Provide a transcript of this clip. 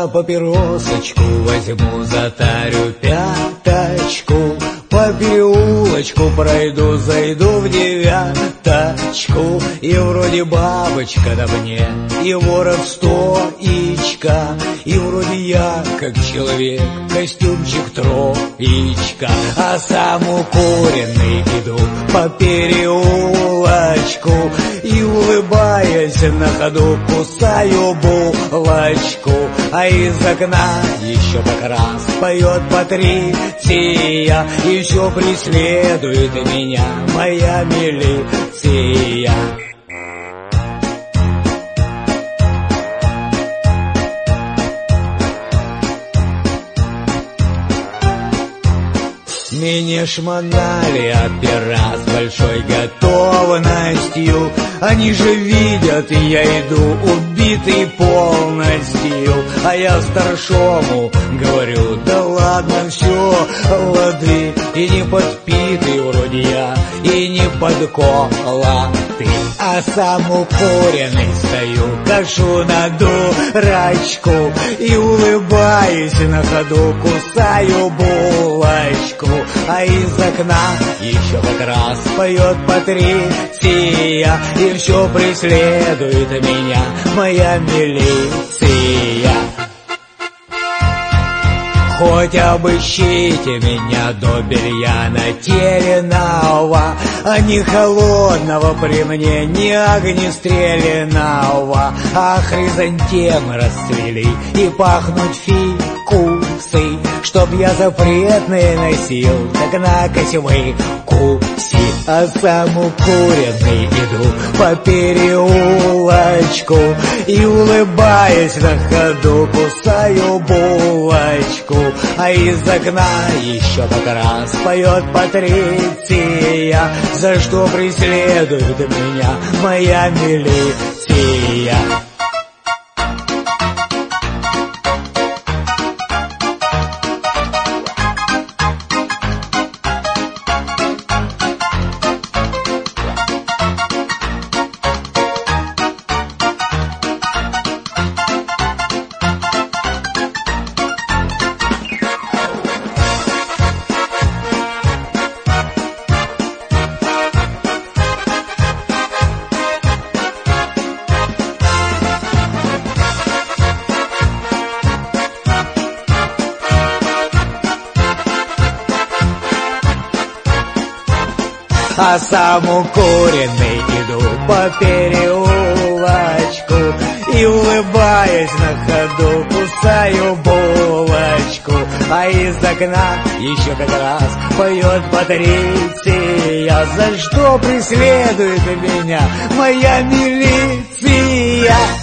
папиросочку возьму, затарю пяточку, по переулочку пройду, зайду в девяточку, и вроде бабочка на мне, и ворот стоичка, и вроде я, как человек, костюмчик троечка, а сам укуренный иду по переулочку, и, улыбаясь на ходу, кусаю булочку, а из окна еще как раз поет Патриция, и все преследует меня моя милиция. Меня шмонали опера с большой готовностью, они же видят, я иду убитый полностью, а я старшому говорю: да ладно, все, лады, и не подпитый вроде я, и не подколотый, а сам укуренный стою, кашу на дурачку, и, улыбаясь на ходу, кусаю булочку, а из окна еще как раз поет Патриция, и все преследует меня моя милиция. Хоть обыщите меня до белья натерянного, а не холодного при мне, не огнестрелянного, а хризантемы расцвели и пахнут фикусы, чтоб я запретные носил, так накось выкуси, а сам укуренный иду по переулочку, и, улыбаясь на ходу, кусаю булочку, а из окна еще как раз поет Патриция, за что преследует меня моя милиция. А сам укуренный иду по переулочку, и, улыбаясь на ходу, кусаю булочку, а из окна еще как раз поет Патриция, за что преследует меня моя милиция.